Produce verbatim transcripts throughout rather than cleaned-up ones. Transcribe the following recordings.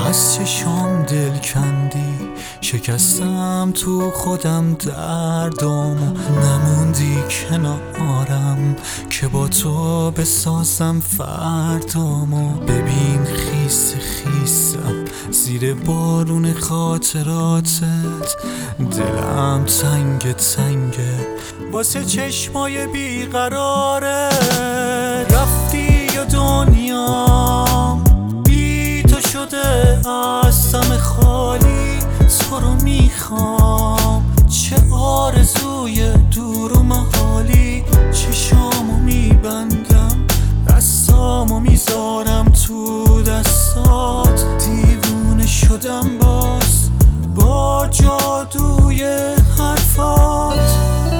از چشام دل کندی، شکستم تو خودم دردم، نموندی کنارم که با تو بسازم فردامو. ببین خیس خیسم زیر بارون خاطراتت، دلم تنگ تنگه واسه چشمای بیقراره. رفتی یا دنیام بی تو شده از دم خالی، تو رو میخوام چه آرزوی دور و محالی. چشامو میبندم دستامو میذارم تو دستات، دیوونه شدم باز با جادوی حرفات.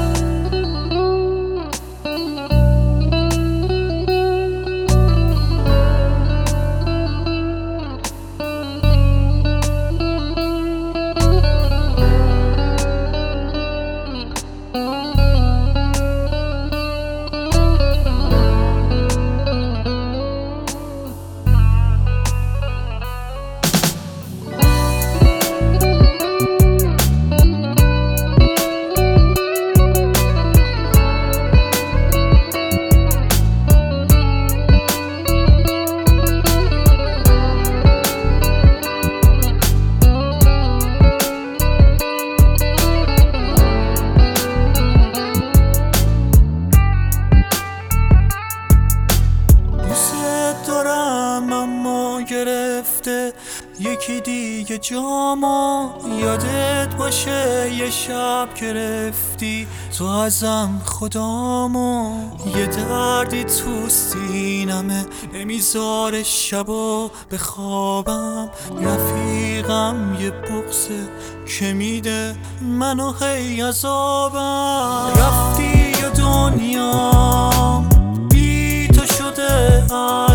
گرفته یکی دیگه جامو، یادت باشه یه شب گرفتی تو ازم خدامو. یه دردی تو سینمه نمیذاره شبا بخوابم، رفیقم یه بغضه که میده منو هی عذابم. رفتی یا دنیام بی تو شده